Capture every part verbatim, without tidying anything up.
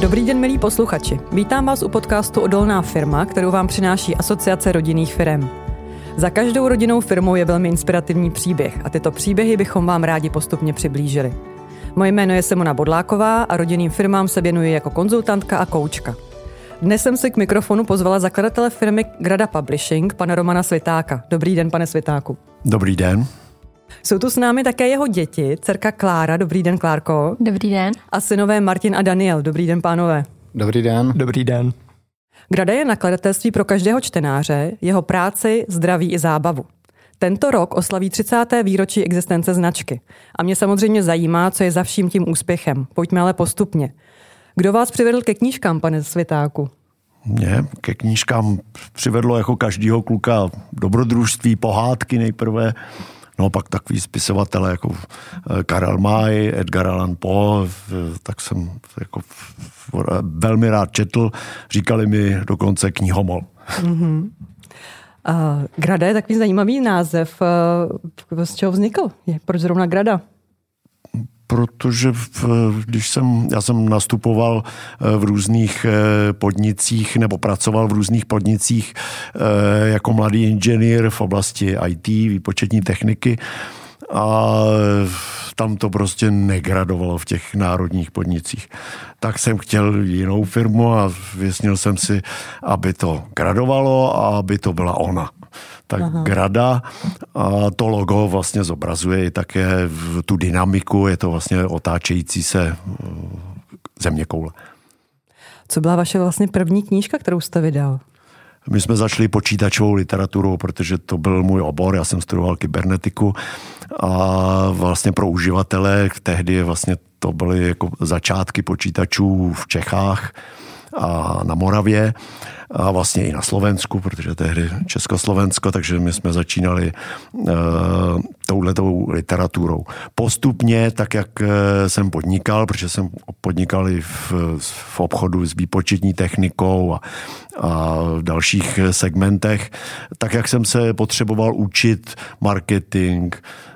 Dobrý den, milí posluchači. Vítám vás u podcastu Odolná firma, kterou vám přináší Asociace rodinných firem. Za každou rodinnou firmou je velmi inspirativní příběh a tyto příběhy bychom vám rádi postupně přiblížili. Moje jméno je Simona Bodláková a rodinným firmám se věnuji jako konzultantka a koučka. Dnes jsem si k mikrofonu pozvala zakladatele firmy Grada Publishing, pana Romana Svitáka. Dobrý den, pane Svitáku. Dobrý den. Jsou tu s námi také jeho děti, dcerka Klára. Dobrý den, Klárko. Dobrý den. A synové Martin a Daniel. Dobrý den, pánové. Dobrý den. Dobrý den. Grada je nakladatelství pro každého čtenáře, jeho práci, zdraví i zábavu. Tento rok oslaví třicáté výročí existence značky. A mě samozřejmě zajímá, co je za vším tím úspěchem. Pojďme ale postupně. Kdo vás přivedl ke knížkám, pane Svitáku? Mě ke knížkám přivedlo jako každýho kluka dobrodružství, pohádky nejprve, no pak takový spisovatelé jako Karel May, Edgar Allan Poe, tak jsem jako velmi rád četl, říkali mi dokonce knihomol. Mm-hmm. Uh, Grada je takový zajímavý název. Uh, z čeho vznikl? Je, proč zrovna Grada? Protože když jsem, já jsem nastupoval v různých podnicích nebo pracoval v různých podnicích jako mladý inženýr v oblasti í té, výpočetní techniky, a tam to prostě negradovalo v těch národních podnicích. Tak jsem chtěl jinou firmu a vyjasnil jsem si, aby to gradovalo a aby to byla ona. Tak Aha. Grada a to logo vlastně zobrazuje i také tu dynamiku, je to vlastně otáčející se zeměkoule. Co byla vaše vlastně první knížka, kterou jste vydal? My jsme začali počítačovou literaturou, protože to byl můj obor, já jsem studoval kybernetiku a vlastně pro uživatele tehdy vlastně to byly jako začátky počítačů v Čechách a na Moravě a vlastně i na Slovensku, protože tehdy Československo, takže my jsme začínali uh, touhletou literaturou. Postupně, tak jak jsem podnikal, protože jsem podnikal i v, v obchodu s výpočetní technikou a, a v dalších segmentech, tak jak jsem se potřeboval učit marketing,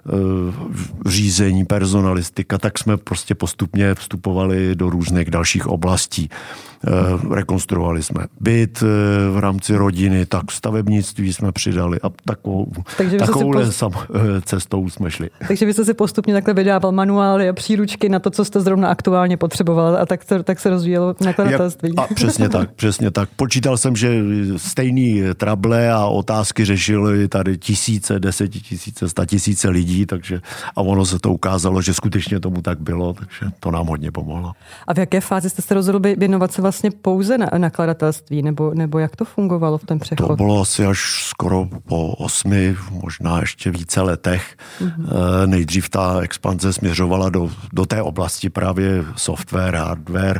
řízení, personalistika, tak jsme prostě postupně vstupovali do různých dalších oblastí. Rekonstruovali jsme byt v rámci rodiny, tak stavebnictví jsme přidali a takovou, takovouhle post... sam, cestou jsme šli. Takže vy jste si postupně takhle vydával manuály a příručky na to, co jste zrovna aktuálně potřeboval, a tak, tak se rozvíjelo nakladatelství. A přesně tak, přesně tak. Počítal jsem, že stejný trable a otázky řešili tady tisíce, desetitisíce, statisíce lidí, takže a ono se to ukázalo, že skutečně tomu tak bylo, takže to nám hodně pomohlo. A v jaké fázi jste se rozhodl věnovat se vlastně pouze na nakladatelství, nebo, nebo jak to fungovalo v ten přechod? To bylo asi až skoro po osmi, možná ještě více letech. Mm-hmm. Nejdřív ta expanze směřovala do, do té oblasti právě software, hardware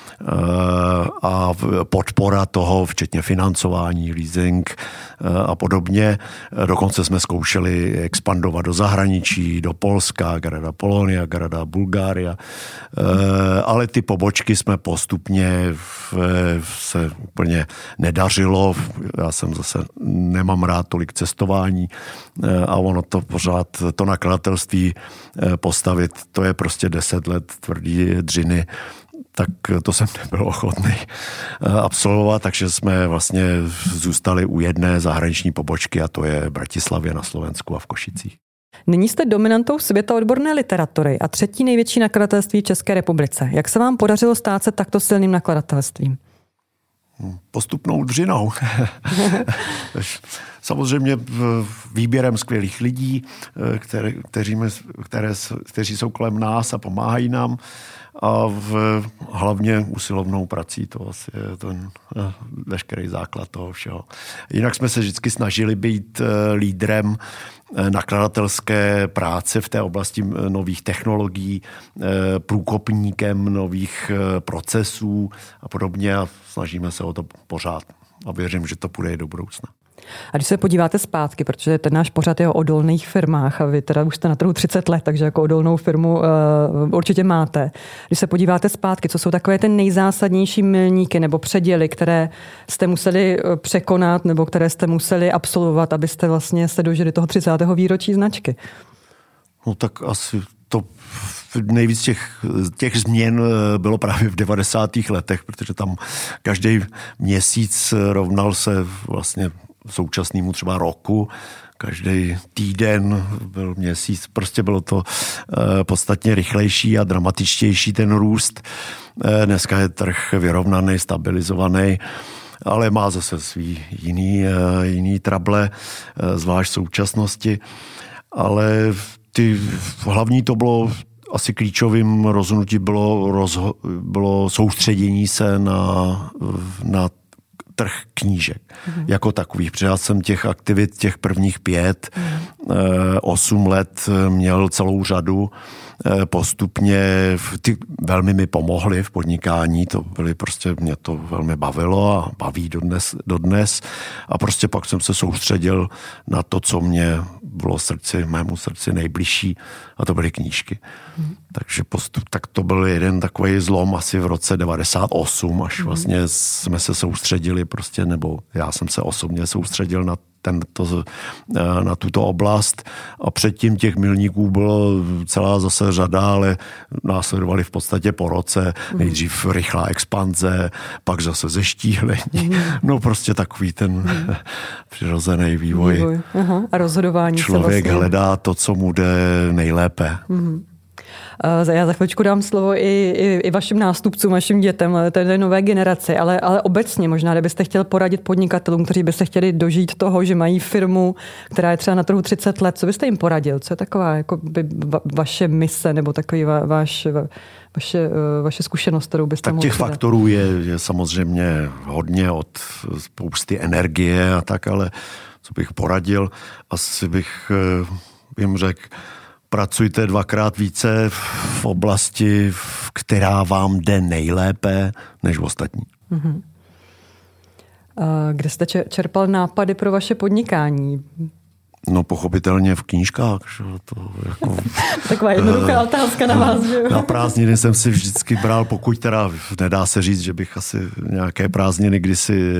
a podpora toho, včetně financování, leasing a podobně. Dokonce jsme zkoušeli expandovat do zahraničí, do Polska, Grada Polonia, Grada Bulgária, ale ty pobočky jsme postupně se úplně nedařilo. Já jsem zase nemám rád tolik cestování a ono to pořád, to nakladatelství postavit, to je prostě deset let tvrdý dřiny, tak to jsem nebyl ochotný absolvovat, takže jsme vlastně zůstali u jedné zahraniční pobočky a to je v Bratislavě na Slovensku a v Košicích. Nyní jste dominantou světa odborné literatury a třetí největší nakladatelství v České republice. Jak se vám podařilo stát se takto silným nakladatelstvím? Postupnou dřinou. Samozřejmě výběrem skvělých lidí, které, kteří, které, kteří jsou kolem nás a pomáhají nám, a v, hlavně usilovnou prací, to asi je ten veškerý základ toho všeho. Jinak jsme se vždycky snažili být lídrem nakladatelské práce v té oblasti nových technologií, průkopníkem nových procesů a podobně a snažíme se o to pořád a věřím, že to půjde i do budoucna. A když se podíváte zpátky, protože ten náš pořad je o odolných firmách a vy teda už jste na trhu třicet let, takže jako odolnou firmu uh, určitě máte. Když se podíváte zpátky, co jsou takové ty nejzásadnější milníky nebo předěly, které jste museli překonat nebo které jste museli absolvovat, abyste vlastně se dožili toho třicátého výročí značky? No tak asi to nejvíc těch, těch změn bylo právě v devadesátých letech, protože tam každý měsíc rovnal se vlastně současnému třeba roku, každý týden byl měsíc, prostě bylo to podstatně rychlejší a dramatičtější ten růst. Dneska je trh vyrovnaný, stabilizovaný, ale má zase svý jiný, jiný trable, zvlášť v současnosti. Ale ty hlavní to bylo, asi klíčovým rozhodnutí bylo, rozho, bylo soustředění se na, na trh knížek mm. jako takových. Protože já jsem těch aktivit, těch prvních pět, mm. osm let měl celou řadu. Postupně ty velmi mi pomohly v podnikání, to byly prostě, mě to velmi bavilo a baví dodnes, dodnes. A prostě pak jsem se soustředil na to, co mě bylo srdci, mému srdci nejbližší, a to byly knížky. Hmm. Takže postup, tak to byl jeden takový zlom asi v roce devadesát osm, až hmm. vlastně jsme se soustředili prostě, nebo já jsem se osobně soustředil na tento, na tuto oblast, a předtím těch milníků bylo celá zase řada, ale následovali v podstatě po roce, nejdřív rychlá expanze, pak zase zeštíhlení, mm. no prostě takový ten mm. přirozený vývoj. vývoj. Aha. A rozhodování. Člověk vlastně hledá to, co mu jde nejlépe. Mm. Já za chvíličku dám slovo i, i, i vašim nástupcům, vašim dětem, té nové generaci, ale, ale obecně možná, kdybyste chtěl poradit podnikatelům, kteří by se chtěli dožít toho, že mají firmu, která je třeba na trhu třicet let, co byste jim poradil? Co je taková jako by va, vaše mise nebo takový va, vaš, va, vaše, vaše zkušenost, kterou byste tak mohli těch dát? faktorů je, je samozřejmě hodně, od spousty energie a tak, ale co bych poradil, asi bych jim řekl, pracujte dvakrát více v oblasti, která vám jde nejlépe než ostatní. Mm-hmm. Kde jste čerpal nápady pro vaše podnikání? No pochopitelně v knížkách. Že? To jako, taková jednoduchá otázka na vás. Že? Na prázdniny jsem si vždycky bral, pokud teda nedá se říct, že bych asi nějaké prázdniny kdysi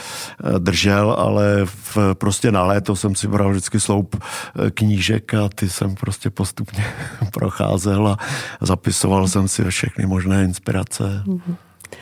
držel, ale v, prostě na léto jsem si bral vždycky sloup knížek a ty jsem prostě postupně procházel a zapisoval jsem si všechny možné inspirace. Mm-hmm.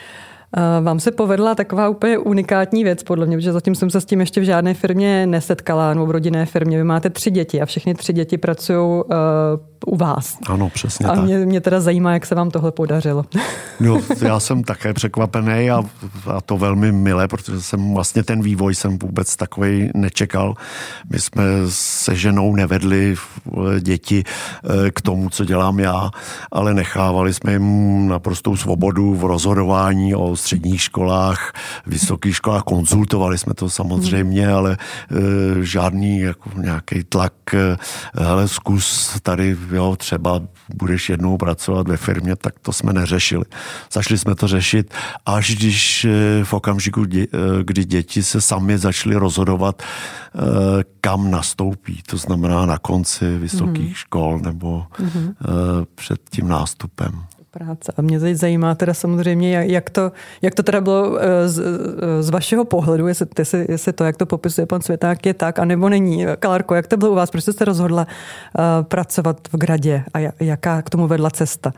Vám se povedla taková úplně unikátní věc, podle mě, protože zatím jsem se s tím ještě v žádné firmě nesetkala, nebo v rodinné firmě. Vy máte tři děti a všechny tři děti pracují uh, u vás. Ano, přesně a tak. Mě, mě teda zajímá, jak se vám tohle podařilo. No, já jsem také překvapený a, a to velmi milé, protože jsem vlastně ten vývoj jsem vůbec takovej nečekal. My jsme se ženou nevedli děti k tomu, co dělám já, ale nechávali jsme jim naprostou svobodu v rozhodování o středních školách, vysokých školách, konzultovali jsme to samozřejmě, hmm. ale e, žádný jako nějaký tlak, e, hele, zkus tady, jo, třeba budeš jednou pracovat ve firmě, tak to jsme neřešili. Začali jsme to řešit, až když e, v okamžiku, dě, e, kdy děti se sami začaly rozhodovat, e, kam nastoupí, to znamená na konci vysokých hmm. škol nebo hmm. e, před tím nástupem. Práce. A mě teď zajímá teda samozřejmě, jak to, jak to teda bylo z, z vašeho pohledu, jestli, jestli, jestli to, jak to popisuje pan Světák, je tak, anebo není. Kalarko, jak to bylo u vás? Proč jste se rozhodla uh, pracovat v Gradě a jaká k tomu vedla cesta?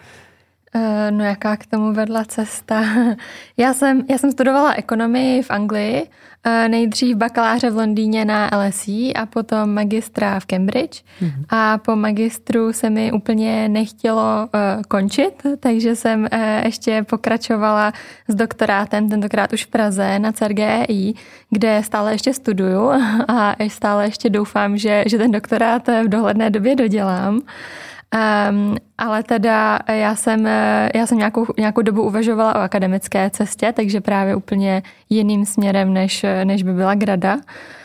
No jaká k tomu vedla cesta? Já jsem, já jsem studovala ekonomii v Anglii, nejdřív bakaláře v Londýně na L S E a potom magistra v Cambridge. Mm-hmm. A po magistru se mi úplně nechtělo uh, končit, takže jsem uh, ještě pokračovala s doktorátem, tentokrát už v Praze na C E R G E I, kde stále ještě studuju a stále ještě doufám, že, že ten doktorát v dohledné době dodělám. Um, ale teda já jsem, já jsem nějakou, nějakou dobu uvažovala o akademické cestě, takže právě úplně jiným směrem, než, než by byla Grada. Uh,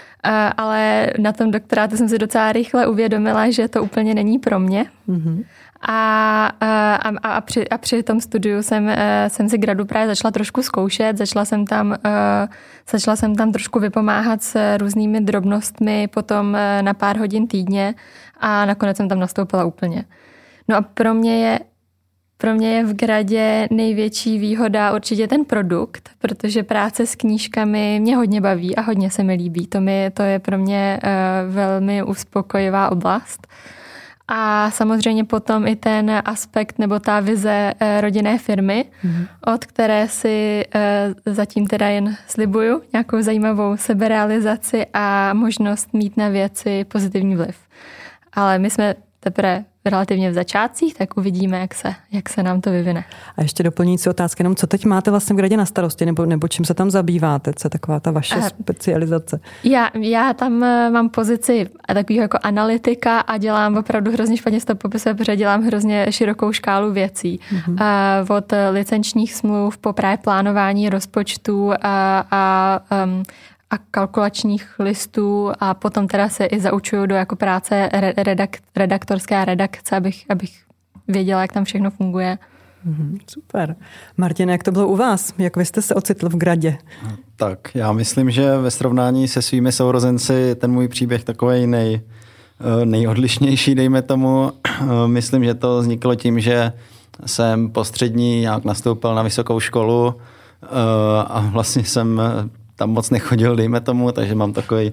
ale na tom doktorátu jsem si docela rychle uvědomila, že to úplně není pro mě. Mm-hmm. A, a, a, při, a při tom studiu jsem, jsem si Gradu právě začala trošku zkoušet, začala jsem tam, začala jsem tam trošku vypomáhat s různými drobnostmi, potom na pár hodin týdně a nakonec jsem tam nastoupila úplně. No a pro mě je, pro mě je v Gradě největší výhoda určitě ten produkt, protože práce s knížkami mě hodně baví a hodně se mi líbí. To, mi, to je pro mě velmi uspokojivá oblast. A samozřejmě potom i ten aspekt nebo ta vize rodinné firmy, mm-hmm. od které si zatím teda jen slibuju nějakou zajímavou seberealizaci a možnost mít na věci pozitivní vliv. Ale my jsme teprve relativně v začátcích, tak uvidíme, jak se, jak se nám to vyvine. A ještě doplňující otázka, jenom co teď máte vlastně v Gradě na starosti, nebo, nebo čím se tam zabýváte, co je taková ta vaše a specializace? Já, já tam mám pozici takového jako analytika a dělám opravdu hrozně špatně, to popisuje, protože dělám hrozně širokou škálu věcí. Mm-hmm. A od licenčních smluv po právě plánování rozpočtů a, a um, a kalkulačních listů a potom teda se i zaučuju do jako práce redak, redaktorské a redakce, abych, abych věděla, jak tam všechno funguje. Mm, super. Martin, jak to bylo u vás? Jak vy jste se ocitl v Gradě? Tak, já myslím, že ve srovnání se svými sourozenci ten můj příběh takovej nej, nejodlišnější, dejme tomu. Myslím, že to vzniklo tím, že jsem po střední nějak nastoupil na vysokou školu a vlastně jsem tam moc nechodil, dejme tomu, takže mám takový...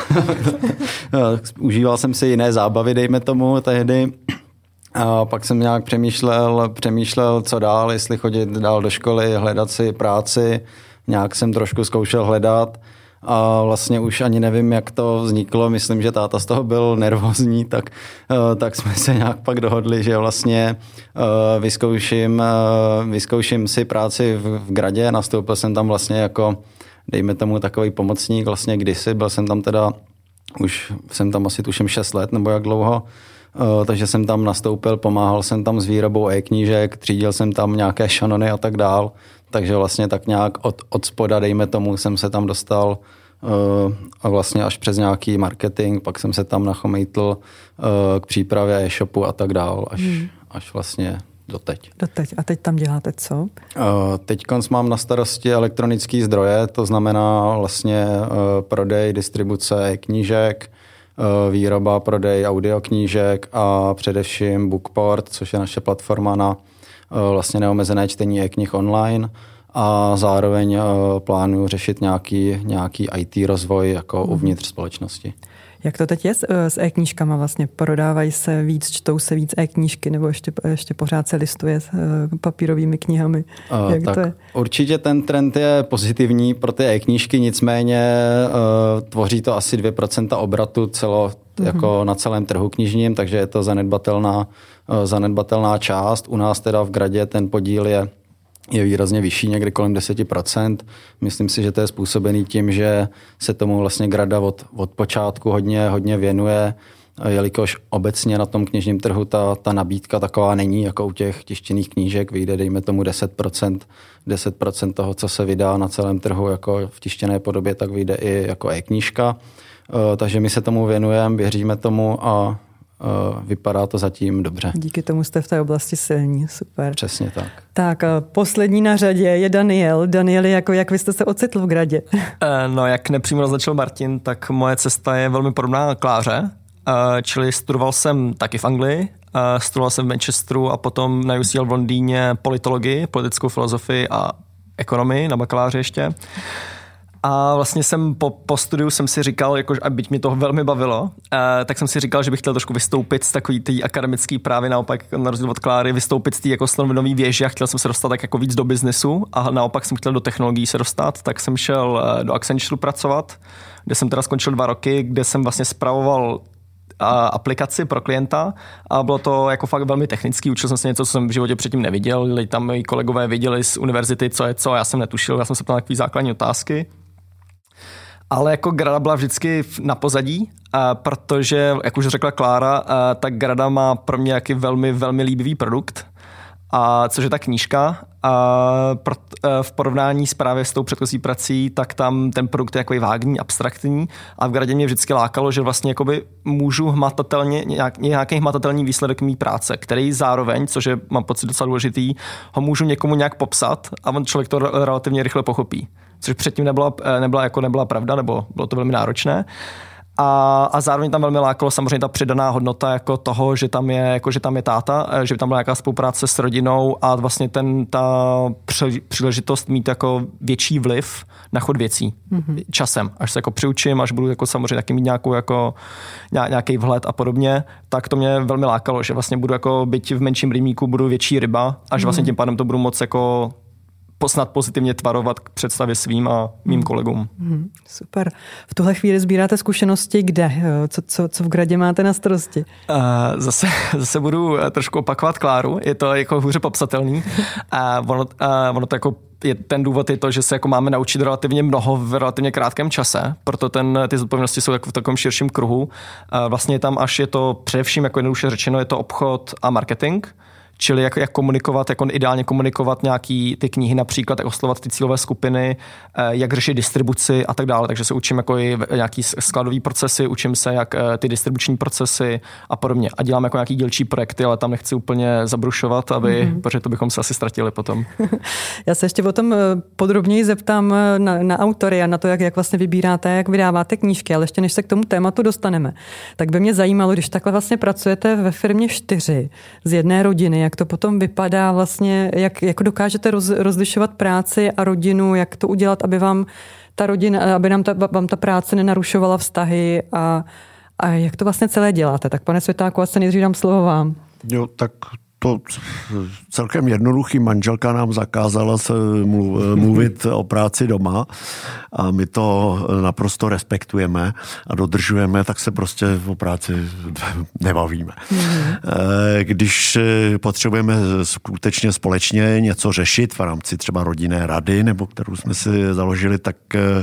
Užíval jsem si jiné zábavy, dejme tomu, tehdy. A pak jsem nějak přemýšlel, přemýšlel, co dál, jestli chodit dál do školy, hledat si práci. Nějak jsem trošku zkoušel hledat a vlastně už ani nevím, jak to vzniklo. Myslím, že táta z toho byl nervózní, tak, tak jsme se nějak pak dohodli, že vlastně vyzkouším, vyzkouším si práci v, v Gradě. Nastoupil jsem tam vlastně jako dejme tomu takový pomocník, vlastně kdysi, byl jsem tam teda, už jsem tam asi tuším šest let, nebo jak dlouho, uh, takže jsem tam nastoupil, pomáhal jsem tam s výrobou e-knížek, třídil jsem tam nějaké šanony a tak dál, takže vlastně tak nějak od, od spoda, dejme tomu, jsem se tam dostal uh, a vlastně až přes nějaký marketing, pak jsem se tam nachomejtl uh, k přípravě e-shopu a tak dál, až, hmm. až vlastně doteď. Doteď. A teď tam děláte co? Uh, teď mám na starosti elektronické zdroje, to znamená vlastně uh, prodej, distribuce knížek, uh, výroba, prodej audioknížek a především Bookport, což je naše platforma na uh, vlastně neomezené čtení e-knih online a zároveň uh, plánuju řešit nějaký, nějaký í té rozvoj jako uh-huh. uvnitř společnosti. Jak to teď je s, s e-knížkama vlastně? Prodávají se víc, čtou se víc e-knížky nebo ještě, ještě pořád se listuje s papírovými knihami? Uh, Jak tak to je? Určitě ten trend je pozitivní pro ty e-knížky, nicméně uh, tvoří to asi dvě procenta obratu celo, uh-huh. jako na celém trhu knižním, takže je to zanedbatelná, uh, zanedbatelná část. U nás teda v Gradě ten podíl je je výrazně vyšší, někdy kolem deset procent. Myslím si, že to je způsobený tím, že se tomu vlastně Grada od, od počátku hodně, hodně věnuje, jelikož obecně na tom knižním trhu ta, ta nabídka taková není, jako u těch tištěných knížek vyjde, dejme tomu deset procent, deset procent toho, co se vydá na celém trhu jako v tištěné podobě, tak vyjde i jako e-knížka. Takže my se tomu věnujeme, věříme tomu a vypadá to zatím dobře. Díky tomu jste v té oblasti silní, super. Přesně tak. Tak poslední na řadě je Daniel. Danieli, jako jak vy jste se ocitl v Gradě? No, jak nepřímo naznačil Martin, tak moje cesta je velmi podobná Kláře, čili studoval jsem taky v Anglii, studoval jsem v Manchesteru a potom na U C L v Londýně politologii, politickou filozofii a ekonomii na bakaláři ještě. A vlastně jsem po, po studiu jsem si říkal, jako, a byť mě to velmi bavilo, eh, tak jsem si říkal, že bych chtěl trošku vystoupit z takový té akademické právě, naopak na rozdíl od Kláry, vystoupit z té jako slonovinový věže a chtěl jsem se dostat tak jako víc do biznesu a naopak jsem chtěl do technologií se dostat, tak jsem šel eh, do Accenture pracovat, kde jsem teda skončil dva roky, kde jsem vlastně spravoval a aplikaci pro klienta a bylo to jako fakt velmi technický. Učil jsem se něco, co jsem v životě předtím neviděl. Tam moji kolegové viděli z univerzity, co je co, já jsem netušil, já jsem se ptal na takové základní otázky. Ale jako Grada byla vždycky na pozadí, protože, jak už řekla Klára, tak Grada má pro mě jaký velmi, velmi líbivý produkt, a což je ta knížka. A v porovnání s právě s tou předchozí prací, tak tam ten produkt je jako vágní, abstraktní a v Gradě mě vždycky lákalo, že vlastně jakoby můžu hmatatelně, nějak, nějaký hmatatelný výsledek mý práce, který zároveň, což je, mám pocit, docela důležitý, ho můžu někomu nějak popsat a on člověk to relativně rychle pochopí. Což předtím nebyla, nebyla, jako nebyla pravda, nebo bylo to velmi náročné. A, a zároveň tam velmi lákalo samozřejmě ta přidaná hodnota jako toho, že tam je, jako, že tam je táta, že by tam byla nějaká spolupráce s rodinou a vlastně ten, ta příležitost mít jako větší vliv na chod věcí mm-hmm. časem. Až se jako přiučím, až budu jako samozřejmě taky mít nějakou jako, nějaký vhled a podobně, tak to mě velmi lákalo, že vlastně budu jako byť v menším rybníku, budu větší ryba a že vlastně tím pádem to budu moc jako snad pozitivně tvarovat k představě svým a mým kolegům. Hmm, super. V tuhle chvíli sbíráte zkušenosti kde? Co, co, co v Gradě máte na starosti? Uh, zase, zase budu trošku opakovat Kláru. Je to jako hůře popsatelný. A ono, uh, ono to jako je, ten důvod je to, že se jako máme naučit relativně mnoho v relativně krátkém čase, proto ten, ty zodpovědnosti jsou jako v takovém širším kruhu. Uh, vlastně tam až je to především, jako jednoduše řečeno, je to obchod a marketing. Čili jak, jak komunikovat, jak on ideálně komunikovat nějaký ty knihy například, jak oslovovat ty cílové skupiny, jak řešit distribuci a tak dále. Takže se učím jako i nějaký skladový procesy, učím se jak ty distribuční procesy a podobně. A dělám jako nějaký dílčí projekty, ale tam nechci úplně zabrušovat, aby, mm-hmm. protože to bychom se asi ztratili potom. Já se ještě o tom podrobněji zeptám na, na autory a na to, jak, jak vlastně vybíráte, jak vydáváte knížky, ale ještě než se k tomu tématu dostaneme, tak by mě zajímalo, když takhle vlastně pracujete ve firmě čtyři z jedné rodiny, jak to potom vypadá vlastně, jak, jak dokážete roz, rozlišovat práci a rodinu, jak to udělat, aby vám ta rodina, aby nám ta, vám ta práce nenarušovala vztahy a, a jak to vlastně celé děláte. Tak pane Světáku, asi nejdřív dám slovo vám. Jo, tak to celkem jednoduchý. Manželka nám zakázala se mluvit o práci doma a my to naprosto respektujeme a dodržujeme, tak se prostě o práci nebavíme. Mm-hmm. Když potřebujeme skutečně společně něco řešit v rámci třeba rodinné rady, nebo kterou jsme si založili, tak,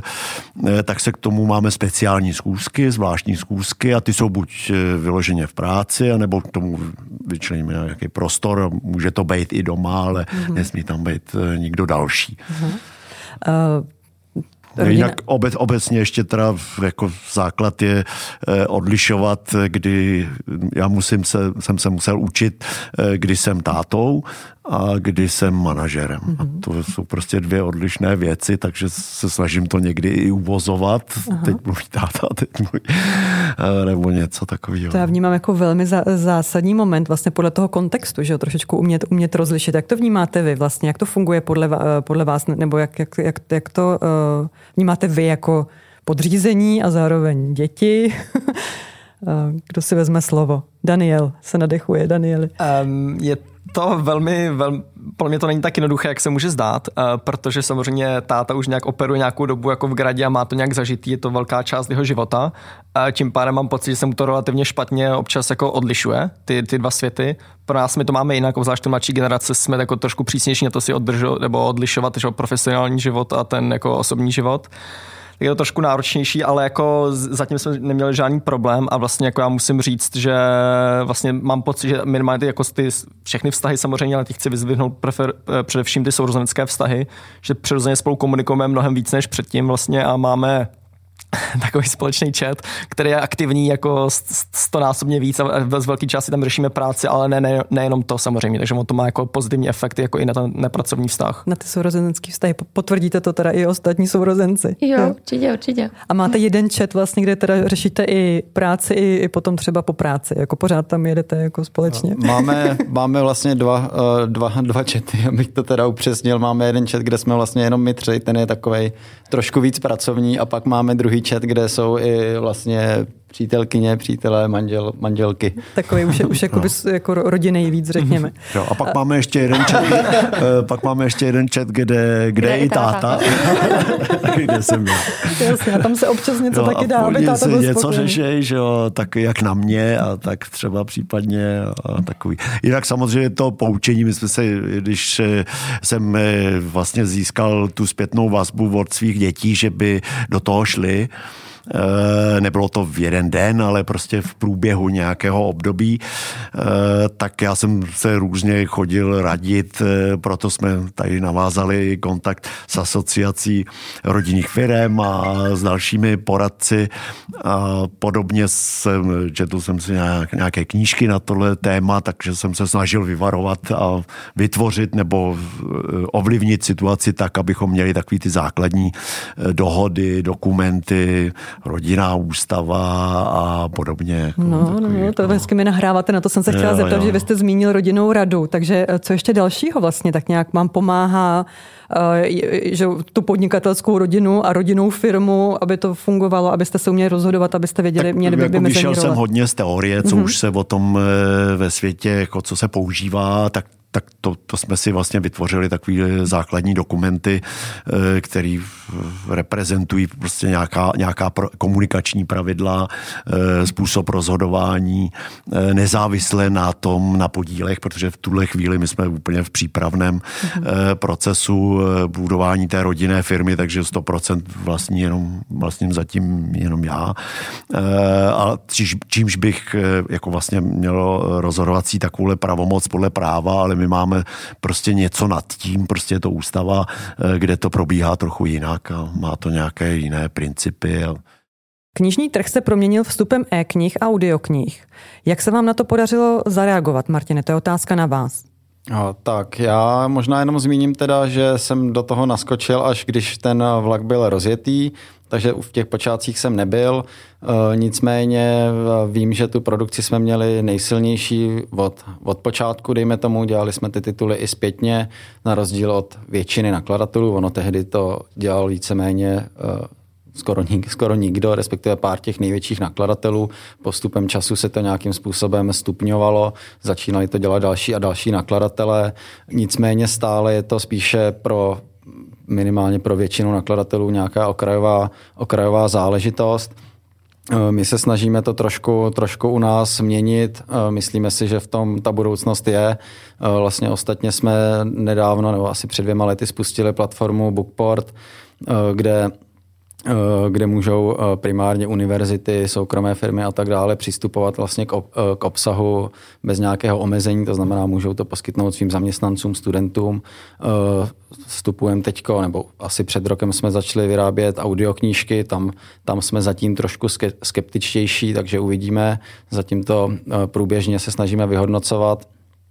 tak se k tomu máme speciální schůzky, zvláštní schůzky a ty jsou buď vyloženě v práci, anebo k tomu vyčleníme nějaký prostor, může to být i doma, ale mm-hmm. nesmí tam být nikdo další. Mm-hmm. Uh... Rodina. Jinak obec, obecně ještě teda jako základ je eh, odlišovat, kdy já musím se, jsem se musel učit, eh, kdy jsem tátou a kdy jsem manažerem. Mm-hmm. A to jsou prostě dvě odlišné věci, takže se snažím to někdy i uvozovat. Aha. Teď mluví táta, teď mluví eh, nebo něco takového. To já vnímám jako velmi zá, zásadní moment vlastně podle toho kontextu, že jo, trošičku umět, umět rozlišit. Jak to vnímáte vy vlastně? Jak to funguje podle, podle vás? Nebo jak, jak, jak, jak to uh, vnímáte vy jako podřízení a zároveň děti? Kdo si vezme slovo? Daniel se nadechuje. Danieli. Um, je to velmi, velmi, podle mě to není tak jednoduché, jak se může zdát, uh, protože samozřejmě táta už nějak operuje nějakou dobu jako v Gradě a má to nějak zažitý, je to velká část jeho života. Uh, tím pádem mám pocit, že se mu to relativně špatně občas jako odlišuje, ty, ty dva světy. Pro nás my to máme jinak, zvlášť mladší generace jsme jako trošku přísnější na to si oddržo, nebo odlišovat že, profesionální život a ten jako osobní život. Je to trošku náročnější, ale jako zatím jsme neměli žádný problém a vlastně jako já musím říct, že vlastně mám pocit, že minimálně ty, jako ty všechny vztahy samozřejmě, ale ty chci vyzvihnout prefer, především ty sourozenecké vztahy, že přirozeně spolu komunikujeme mnohem víc než předtím vlastně a máme takový společný chat, který je aktivní jako stonásobně víc a z velké části tam řešíme práci, ale ne, ne, nejenom to samozřejmě, takže to má jako pozitivní efekty jako i na ten nepracovní vztah. Na ty sourozenecké vztahy. Potvrdíte to teda i ostatní sourozenci? Jo, jo, určitě, určitě. A máte jeden chat vlastně, kde teda řešíte i práci, i, i potom třeba po práci, jako pořád tam jedete jako společně? Máme, máme vlastně dva, dva, dva chaty, abych to teda upřesnil. Máme jeden chat, kde jsme vlastně jenom my tři, ten je takovej trošku víc pracovní a pak máme druhý chat, kde jsou i vlastně přítelkyně, přítelé, manžel, manželky. Takový už, už jako, no. jako rodinný víc, řekněme. Jo, a pak a... máme ještě jeden chat, pak máme ještě jeden chat, kde, kde je i táta. Kde jsem já. Jasně, a tam se občas něco jo, taky dá, aby táta byl něco řešej, že jo, tak jak na mě a tak třeba případně a takový. Jinak samozřejmě to poučení, my jsme se, když jsem vlastně získal tu zpětnou vazbu od svých dětí, že by do toho šli, nebylo to v jeden den, ale prostě v průběhu nějakého období, tak já jsem se různě chodil radit, proto jsme tady navázali kontakt s asociací rodinných firem a s dalšími poradci a podobně jsem, četl jsem si nějaké knížky na tohle téma, takže jsem se snažil vyvarovat a vytvořit nebo ovlivnit situaci tak, abychom měli takový ty základní dohody, dokumenty, rodinná ústava a podobně. No, no, no jako... to hezky mi nahráváte, na to jsem se chtěla jo, zeptat, jo. že vy jste zmínil rodinnou radu, takže co ještě dalšího vlastně tak nějak vám pomáhá, že tu podnikatelskou rodinu a rodinnou firmu, aby to fungovalo, abyste se uměli rozhodovat, abyste věděli, tak měli by jako vymezení role. Vyšel jsem hodně z teorie, co mm-hmm. už se o tom ve světě, jako co se používá, tak tak to, to jsme si vlastně vytvořili takový základní dokumenty, který reprezentují prostě nějaká, nějaká komunikační pravidla, způsob rozhodování, nezávisle na tom, na podílech, protože v tuhle chvíli my jsme úplně v přípravném mhm. procesu budování té rodinné firmy, takže sto procent vlastní jenom, vlastním zatím jenom já. A čímž bych jako vlastně měl rozhodovací takovouhle pravomoc podle práva, ale my máme prostě něco nad tím, prostě je to ústava, kde to probíhá trochu jinak a má to nějaké jiné principy. Knižní trh se proměnil vstupem e-knih a audioknih. Jak se vám na to podařilo zareagovat, Martine? To je otázka na vás. No, tak já možná jenom zmíním teda, že jsem do toho naskočil, až když ten vlak byl rozjetý, takže v těch počátcích jsem nebyl. E, nicméně vím, že tu produkci jsme měli nejsilnější od, od počátku, dejme tomu, dělali jsme ty tituly i zpětně, na rozdíl od většiny nakladatelů. Ono tehdy to dělal víceméně e, skoro, nik, skoro nikdo, respektive pár těch největších nakladatelů. Postupem času se to nějakým způsobem stupňovalo, začínali to dělat další a další nakladatelé. Nicméně stále je to spíše pro minimálně pro většinu nakladatelů nějaká okrajová, okrajová záležitost. My se snažíme to trošku, trošku u nás měnit. Myslíme si, že v tom ta budoucnost je. Vlastně ostatně jsme nedávno, nebo asi před dvěma lety spustili platformu Bookport, kde kde můžou primárně univerzity, soukromé firmy a tak dále přistupovat vlastně k obsahu bez nějakého omezení, to znamená, můžou to poskytnout svým zaměstnancům, studentům. Vstupujeme teďko, nebo asi před rokem jsme začali vyrábět audioknížky, tam, tam jsme zatím trošku skeptičtější, takže uvidíme. Zatím to průběžně se snažíme vyhodnocovat,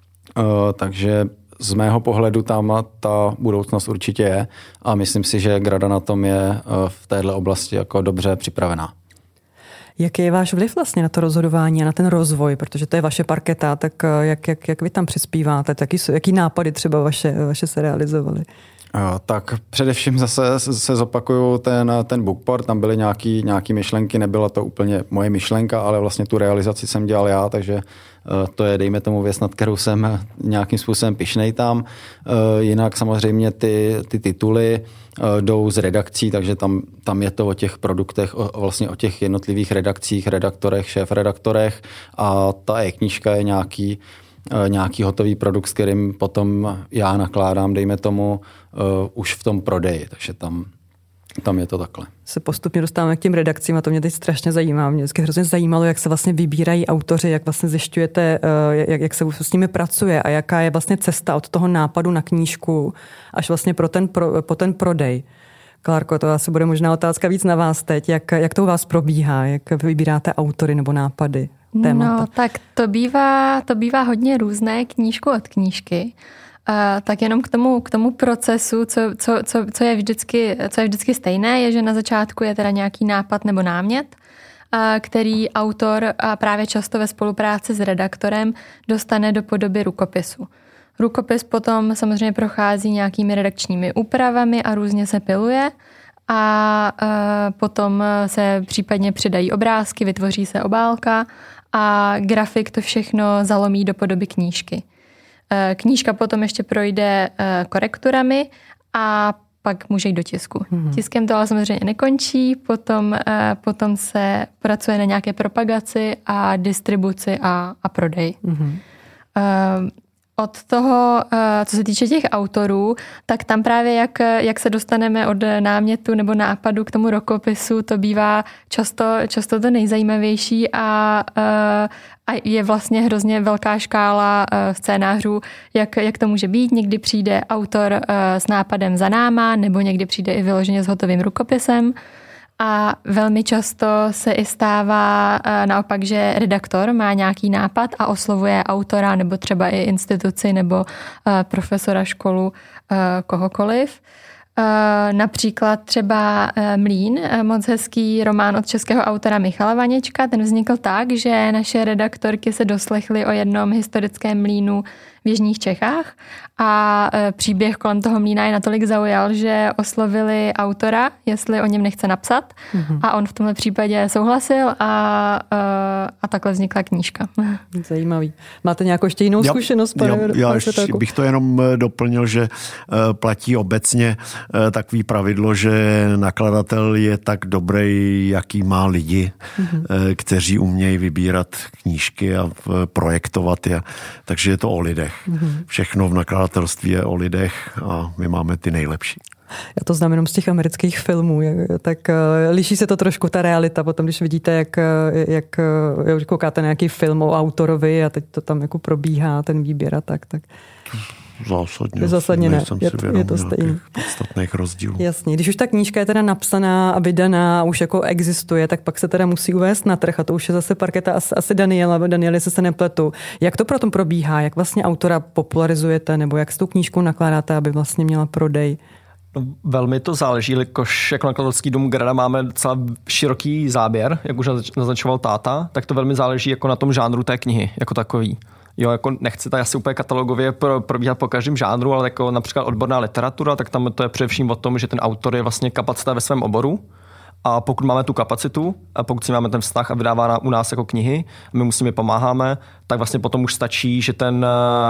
takže z mého pohledu tam ta budoucnost určitě je a myslím si, že Grada na tom je v téhle oblasti jako dobře připravená. Jaký je váš vliv vlastně na to rozhodování a na ten rozvoj, protože to je vaše parketa, tak jak, jak, jak vy tam přispíváte, jaký, jaký nápady třeba vaše, vaše se realizovaly? Tak především zase se zopakuju ten, ten Bookport, tam byly nějaký, nějaký myšlenky, nebyla to úplně moje myšlenka, ale vlastně tu realizaci jsem dělal já, takže to je, dejme tomu, věc, nad kterou jsem nějakým způsobem pyšnej tam. Jinak samozřejmě ty, ty tituly jdou z redakcí, takže tam, tam je to o těch produktech, o, vlastně o těch jednotlivých redakcích, redaktorech, šéfredaktorech a ta e-knížka je nějaký nějaký hotový produkt, s kterým potom já nakládám, dejme tomu, uh, už v tom prodeji, takže tam, tam je to takhle. Se postupně dostáváme k těm redakcím a to mě teď strašně zajímá. Mě vždycky hrozně zajímalo, jak se vlastně vybírají autoři, jak vlastně zjišťujete, uh, jak, jak se s nimi pracuje a jaká je vlastně cesta od toho nápadu na knížku až vlastně pro ten, pro, po ten prodej. Klárko, to asi bude možná otázka víc na vás teď. Jak, jak to u vás probíhá? Jak vybíráte autory nebo nápady? Témata. No, tak to bývá, to bývá hodně různé knížku od knížky. Uh, tak jenom k tomu, k tomu procesu, co, co, co, co, je vždycky, co je vždycky stejné, je, že na začátku je teda nějaký nápad nebo námět, uh, který autor uh, právě často ve spolupráci s redaktorem dostane do podoby rukopisu. Rukopis potom samozřejmě prochází nějakými redakčními úpravami a různě se piluje. A uh, potom se případně přidají obrázky, vytvoří se obálka a grafik to všechno zalomí do podoby knížky. Uh, knížka potom ještě projde uh, korekturami a pak může jít do tisku. Mm-hmm. Tiskem to ale samozřejmě nekončí, potom, uh, potom se pracuje na nějaké propagaci a distribuci a, a prodeji. Mm-hmm. Uh, Od toho, co se týče těch autorů, tak tam právě jak, jak se dostaneme od námětu nebo nápadu k tomu rokopisu, to bývá často, často to nejzajímavější a, a je vlastně hrozně velká škála scénářů, jak, jak to může být. Někdy přijde autor s nápadem za náma, nebo někdy přijde i vyloženě s hotovým rukopisem. A velmi často se i stává naopak, že redaktor má nějaký nápad a oslovuje autora nebo třeba i instituci nebo profesora, školu, kohokoliv. Například třeba Mlýn, moc hezký román od českého autora Michala Vaněčka. Ten vznikl tak, že naše redaktorky se doslechly o jednom historickém mlýnu v jižních Čechách a příběh kolem toho mlýna je natolik zaujal, že oslovili autora, jestli o něm nechce napsat, mm-hmm. a on v tomhle případě souhlasil a, a takhle vznikla knížka. Zajímavý. Máte nějakou ještě jinou zkušenost? Já, já, já ještě bych to jenom doplnil, že platí obecně takový pravidlo, že nakladatel je tak dobrý, jaký má lidi, mm-hmm. kteří umějí vybírat knížky a projektovat je. Takže je to o lidech. Mm-hmm. Všechno v nakladatelství je o lidech a my máme ty nejlepší. Já to znám jenom z těch amerických filmů, tak liší se to trošku ta realita, potom když vidíte, jak, jak koukáte na nějaký film o autorovi a teď to tam jako probíhá ten výběr a tak, tak. Zásadně. Zásadně ne. Je to, je to stejný. Podstatných rozdílů. Jasně. Když už ta knížka je teda napsaná a vydaná, už jako existuje, tak pak se teda musí uvést na trh a to už je zase parketa asi, asi Daniela, nebo Danieli se se nepletu. Jak to potom probíhá? Jak vlastně autora popularizujete nebo jak s tou knížkou nakládáte, aby vlastně měla prodej? No, velmi to záleží, jelikož jako nakladatelský dům Grada máme docela široký záběr, jak už naznačoval táta, tak to velmi záleží jako na tom žánru té knihy, jako takový. Jo, jako nechci tady asi úplně katalogově probíhat po každém žánru, ale jako například odborná literatura, tak tam to je především o tom, že ten autor je vlastně kapacita ve svém oboru. A pokud máme tu kapacitu, a pokud si máme ten vztah a vydává u nás jako knihy, a my musíme pomáháme, tak vlastně potom už stačí, že, ten,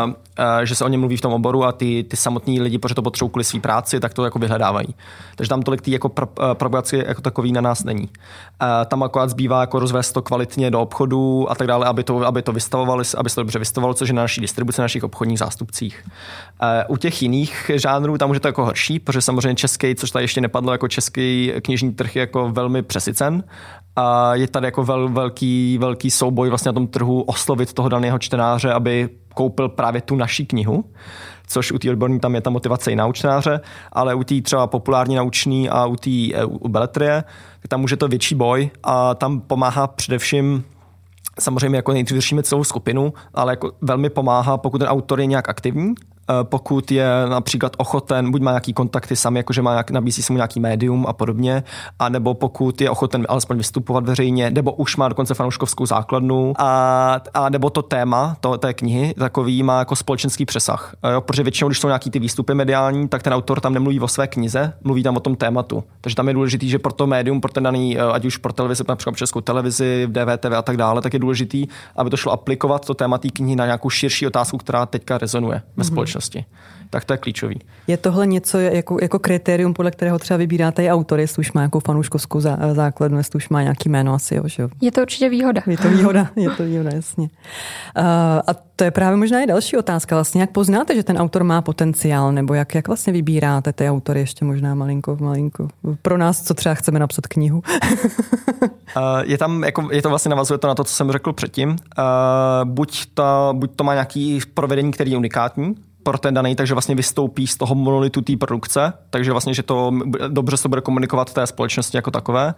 že se o něm mluví v tom oboru a ty, ty samotní lidi, protože to potřebují kvůli své práci, tak to jako vyhledávají. Takže tam tolik tý jako propagace jako takový na nás není. Tam akorát zbývá jako rozvést to kvalitně do obchodu a tak dále, aby to, aby to vystavovali, aby se to dobře vystavovalo, což je na naší distribuci, na našich obchodních zástupcích. U těch jiných žánrů tam už je to jako horší, protože samozřejmě český, což tady ještě nepadlo, jako český knižní trh je jako velmi přesycen. A je tady jako vel, velký, velký souboj vlastně na tom trhu oslovit toho daného čtenáře, aby koupil právě tu naší knihu, což u té odborní tam je ta motivace i na čtenáře, ale u té třeba populární naučný a u té u beletrie, tak tam už je to větší boj a tam pomáhá především samozřejmě jako nejdřív řešíme celou skupinu, ale jako velmi pomáhá, pokud ten autor je nějak aktivní, pokud je například ochoten, buď má nějaký kontakty sami, jakože má nějak, nabízí se mu nějaký médium a podobně, a nebo pokud je ochoten alespoň vystupovat veřejně, nebo už má dokonce fanouškovskou základnu, a, a nebo to téma to, té knihy takový má jako společenský přesah. Jo? Protože většinou, když jsou nějaký ty výstupy mediální, tak ten autor tam nemluví o své knize, mluví tam o tom tématu. Takže tam je důležitý, že pro to médium, pro ten daný, ať už pro televizi, například Českou televizi, v D V T V a tak dále, tak je důležitý, aby to šlo aplikovat to téma té knihy na nějakou širší otázku, která teďka rezonuje ve společnosti. Tak to je klíčový. Je tohle něco jako, jako kritérium, podle kterého třeba vybíráte i autory, jestli už má nějakou fanouškovskou zá, základnu, jestli už má nějaký jméno asi, jo, že? Je to určitě výhoda. Je to výhoda, je to výhoda, jasně. Uh, a to je právě možná i další otázka. Vlastně jak poznáte, že ten autor má potenciál, nebo jak, jak vlastně vybíráte ty autory ještě možná malinko, malinko? Pro nás, co třeba chceme napsat knihu. uh, je tam, jako, je to vlastně navazuje to na to, co jsem řekl předtím. Uh, buď, to, buď to má nějaký provedení, který je unikátní, pro ten daný, takže vlastně vystoupí z toho monolitu té produkce, takže vlastně, že to dobře se bude komunikovat v té společnosti jako takové.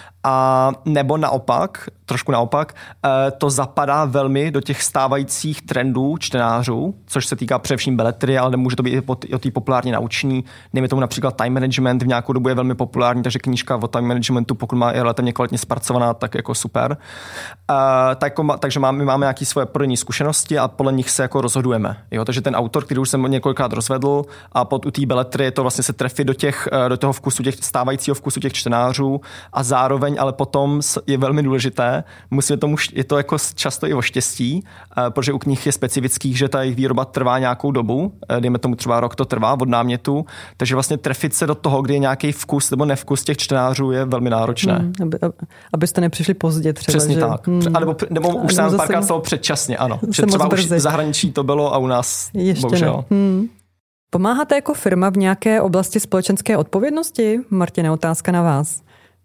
A nebo naopak, trošku naopak, to zapadá velmi do těch stávajících trendů čtenářů, což se týká především beletrie, ale může to být i o té populárně nauční. Dejme tomu například time management, v nějakou dobu je velmi populární, takže knížka o time managementu, pokud má je relativně kvalitně zpracovaná, tak jako super. Tak, takže máme, my máme nějaké svoje prodejní zkušenosti a podle nich se jako rozhodujeme. Jo? Takže ten autor, který už jsem několikrát rozvedl, a pod u té beletrie to vlastně se trefí do, těch, do toho vkusu těch stávajícího vkusu těch čtenářů a zároveň ale potom je velmi důležité, musíme tomu, je to jako často i o štěstí, protože u knih je specifických, že ta jejich výroba trvá nějakou dobu, dejme tomu třeba rok to trvá od námětu, takže vlastně trefit se do toho, kdy je nějaký vkus nebo nevkus těch čtenářů je velmi náročné. Hmm, aby, abyste nepřišli pozdě třeba. Přesně že? tak. Hmm. A nebo, nebo už se nám párkrát stalo předčasně, ano. Že třeba už v zahraničí to bylo a u nás ještě bohužel. Ne. Hmm. Pomáháte jako firma v nějaké oblasti společenské odpovědnosti? Martine, otázka na vás.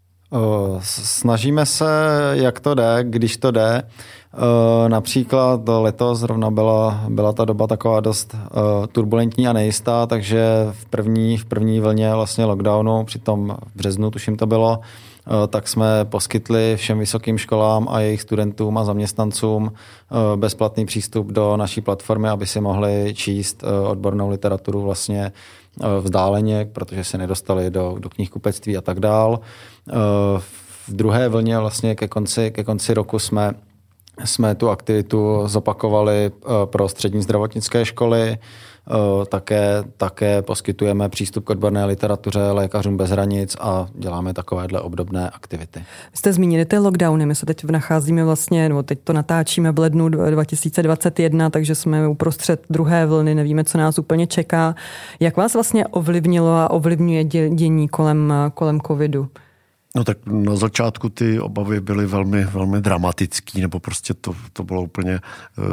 Snažíme se, jak to jde, když to jde. Například letos zrovna byla, byla ta doba taková dost turbulentní a nejistá, takže v první, v první vlně vlastně lockdownu, přitom v březnu tuším to bylo, tak jsme poskytli všem vysokým školám a jejich studentům a zaměstnancům bezplatný přístup do naší platformy, aby si mohli číst odbornou literaturu vlastně vzdáleně, protože se nedostali do, do knihkupectví a tak dál. V druhé vlně vlastně ke konci, ke konci roku jsme, jsme tu aktivitu zopakovali pro střední zdravotnické školy. Také, také poskytujeme přístup k odborné literatuře Lékařům bez hranic a děláme takovéhle obdobné aktivity. Vy jste zmínili ty lockdowny, my se teď nacházíme vlastně, nebo teď to natáčíme v lednu dva tisíce dvacet jedna, takže jsme uprostřed druhé vlny, nevíme, co nás úplně čeká. Jak vás vlastně ovlivnilo a ovlivňuje dění kolem, kolem covidu? No tak na začátku ty obavy byly velmi, velmi dramatický, nebo prostě to, to bylo úplně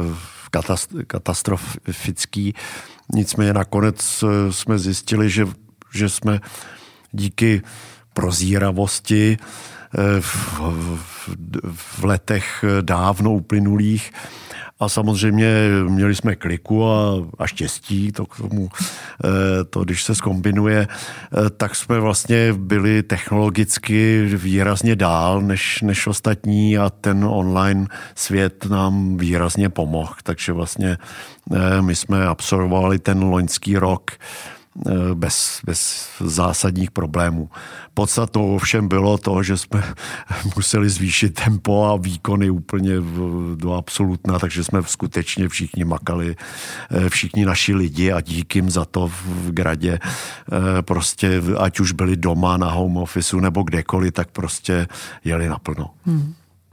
katastrofický. Nicméně nakonec jsme zjistili, že, že jsme díky prozíravosti v, v, v letech dávno uplynulých a samozřejmě měli jsme kliku a, a štěstí, to k tomu, to když se zkombinuje, tak jsme vlastně byli technologicky výrazně dál než, než ostatní a ten online svět nám výrazně pomohl. Takže vlastně my jsme absolvovali ten loňský rok bez, bez zásadních problémů. Podstatnou ovšem bylo to, že jsme museli zvýšit tempo a výkony úplně do absolutna, takže jsme skutečně všichni makali, všichni naši lidi a díky jim za to v Gradě prostě, ať už byli doma na home officeu nebo kdekoliv, tak prostě jeli naplno. Hmm.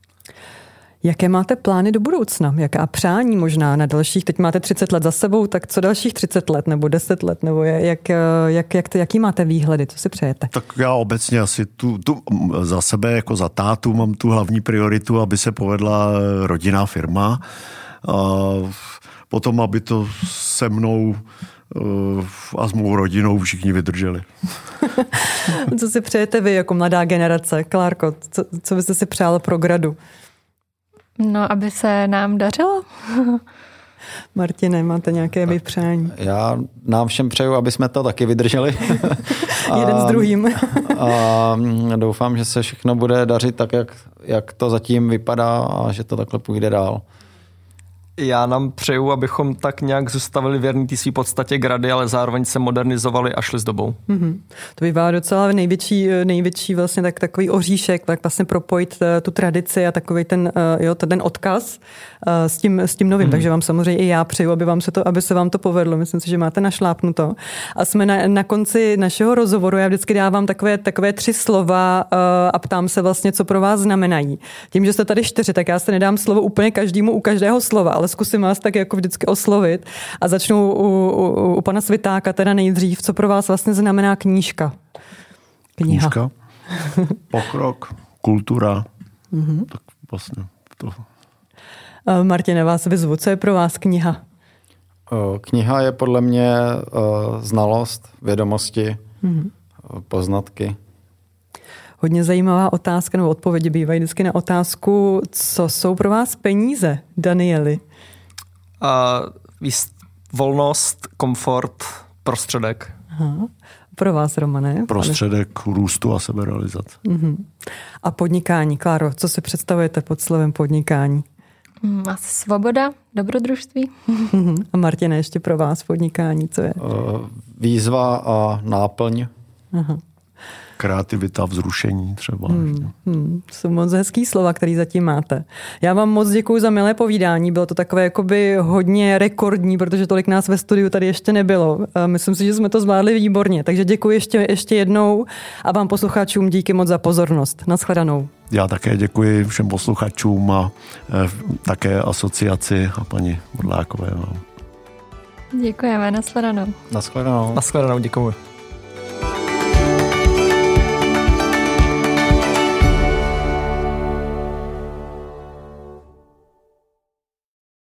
Jaké máte plány do budoucna? Jaká přání možná na dalších? Teď máte třicet let za sebou, tak co dalších třicet let nebo deset let? Nebo jak, jak, jak, jaký máte výhledy? Co si přejete? Tak já obecně asi tu, tu za sebe jako za tátu mám tu hlavní prioritu, aby se povedla rodinná firma. A potom, aby to se mnou a s mou rodinou všichni vydrželi. Co si přejete vy jako mladá generace? Klárko, co, co byste si přála pro Gradu? No, aby se nám dařilo. Martine, máte nějaké vypřání? Já nám všem přeju, aby jsme to taky vydrželi. a, Jeden s druhým. a doufám, že se všechno bude dařit tak, jak, jak to zatím vypadá a že to takhle půjde dál. Já nám přeju, abychom tak nějak zůstavili věrní té svý podstatě Grady, ale zároveň se modernizovali a šli s dobou. Mm-hmm. To bývá docela největší, největší vlastně tak, takový oříšek, tak vlastně propojit tu tradici a takový ten, jo, ten odkaz s tím, s tím novým. Mm-hmm. Takže vám samozřejmě i já přeju, aby, vám se to, aby se vám to povedlo. Myslím si, že máte našlápnuto. A jsme na, na konci našeho rozhovoru. Já vždycky dávám takové, takové tři slova a ptám se vlastně, co pro vás znamenají. Tím, že jste tady čtyři, tak já se nedám slovo úplně každému u každého slova, ale zkusím vás tak jako vždycky oslovit a začnu u, u, u pana Svitáka teda nejdřív. Co pro vás vlastně znamená knížka? Kniha. Knížka, pokrok, kultura. Mm-hmm. Tak vlastně to. Martine, vás vyzvu. Co je pro vás kniha? Kniha je podle mě znalost, vědomosti, mm-hmm. poznatky. Hodně zajímavá otázka, nebo odpovědi bývají vždycky na otázku, co jsou pro vás peníze, Danieli? Uh, volnost, komfort, prostředek. Aha. Pro vás, Romane? Prostředek pane... růstu a seberealizace. Uh-huh. A podnikání. Kláro, co si představujete pod slovem podnikání? Hmm, asi svoboda, dobrodružství. Uh-huh. A Martine, ještě pro vás podnikání, co je? Uh, výzva a náplň. Aha. Kreativita, vzrušení třeba. Hmm, hmm. Jsou moc hezký slova, který zatím máte. Já vám moc děkuji za milé povídání. Bylo to takové jakoby hodně rekordní, protože tolik nás ve studiu tady ještě nebylo. Myslím si, že jsme to zvládli výborně. Takže děkuji ještě, ještě jednou a vám posluchačům díky moc za pozornost. Naschledanou. Já také děkuji všem posluchačům a e, také asociaci a paní Bodlákové. Děkujeme, naschledanou. Naschledanou. Naschledanou, děkuji.